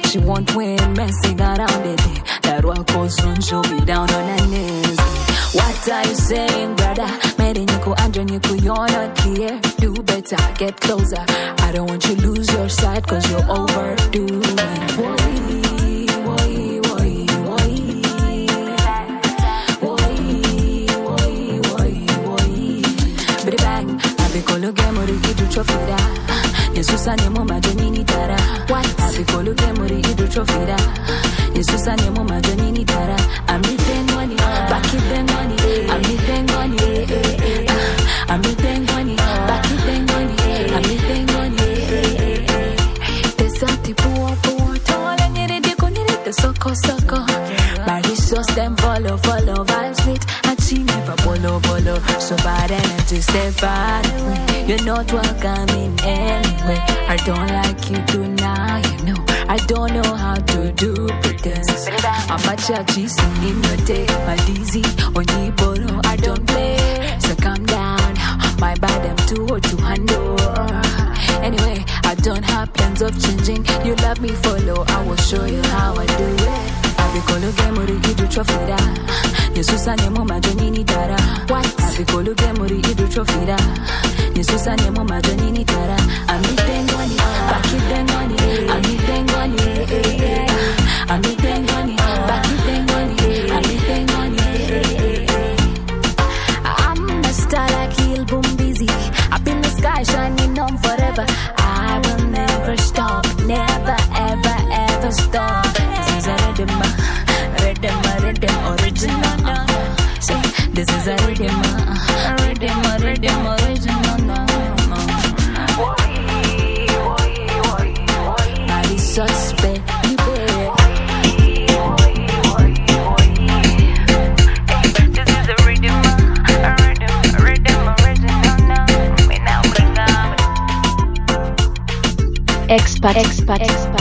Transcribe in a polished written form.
she won't win, messing around it. That walk goes soon, she'll be down on her knees. What are you saying, brother? Mediniko, Andronico, you're not clear. Do better, get closer. I don't want you to lose your sight, cause you're overdoing. Yesusa nemo majonini tara. What? Abikolo kemuri idu trofida. Yesusa nemo majonini tara. I'm making money, back it then money. I'm making money, I'm making money, back it then money. I'm making money. Desati puwa puwa, tole nyeri di kuniri te soko soko. Body sauce them follow vibes sweet. And she never bolo. So bad energy stay far away. You're not welcome in anyway. I don't like you too now, you know. I don't know how to do pretense. I'm a chachi singing your day. My dizzy on the bolo, I don't play. So calm down, my bad I'm too hard to handle. Anyway, I don't have plans of changing. You love me, follow, I will show you how I do it. Abikolo gemuri idu trofida. Yesusa nemo majonini tara. What? Abikolo gemuri idu trofida. Yesusa nemo majonini tara. I'm making money, back it then money. I'm making money, I'm making money, back it then money. I'm making money. I'm a star like Hill Boom Busy. Up in the sky shining on forever. I will never stop, never ever stop. This is a rhythm original. Say, this is a rhythm original. Body suspect, you better. This is a rhythm original. Expat.